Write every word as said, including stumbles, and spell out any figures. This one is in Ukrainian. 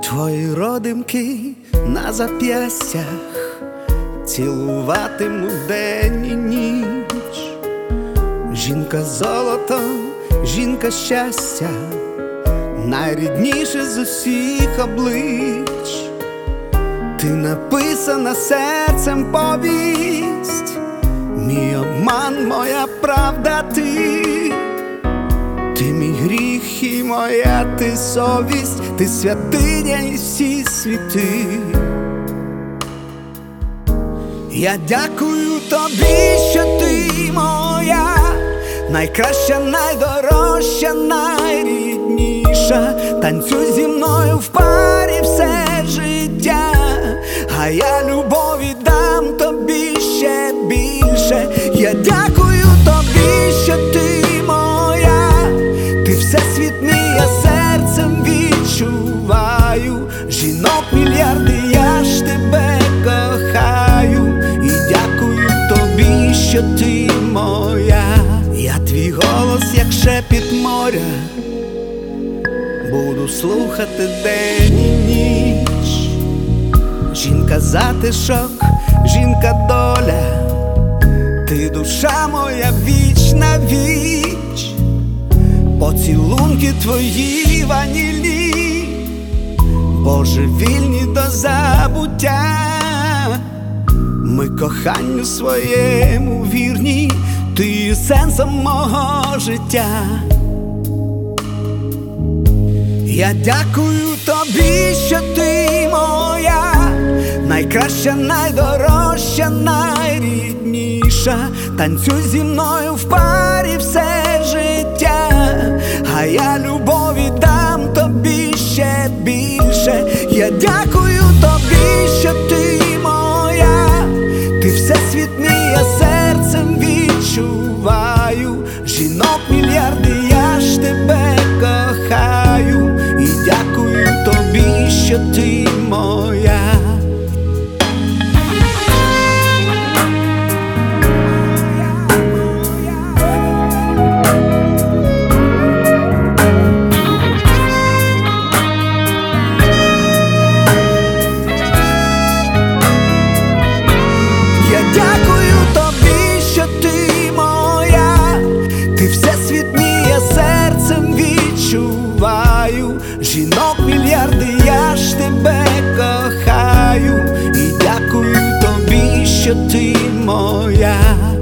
Твої родимки на зап'ястях цілуватиму день і ніч. Жінка золото, жінка щастя, найрідніше з усіх облич. Ти написана серцем повість, мій обман, моя правда ти. Ти мій гріх і моя ти совість, ти святиня і всі світи. Я дякую тобі, що ти моя, найкраща, найдорожча, найрідніша. Танцюй зі мною в парі все життя, а я любові дам тобі ще більше. Я дякую тобі, що ти моя, ти всесвіт мій, я серцем відчуваю. Жінок мільярди, я ж тебе кохаю. І дякую тобі, що ти моя. Я твій голос, як шепіт моря, буду слухати день і ніч. Жінка затишок, жінка доля, ти душа моя віч на віч. Поцілунки твої ванільні, божевільні до забуття. Ми коханню своєму вірні, ти є сенсом мого життя. Я дякую тобі, що ти моя, найкраща, найдорожча, найрідніша. Танцюй зі мною в парі все життя, а я любові дам тобі ще більше. Я дякую тобі, що ти моя, ти всесвіт мій, я серцем відчуваю. Жінок мільярди, я ж тебе кохаю. І дякую тобі, що ти моя. Я дякую тобі, що ти моя, ти всесвіт мій, я серцем відчуваю. Жінок мільярди, я ж тебе кохаю. І дякую тобі, що ти моя.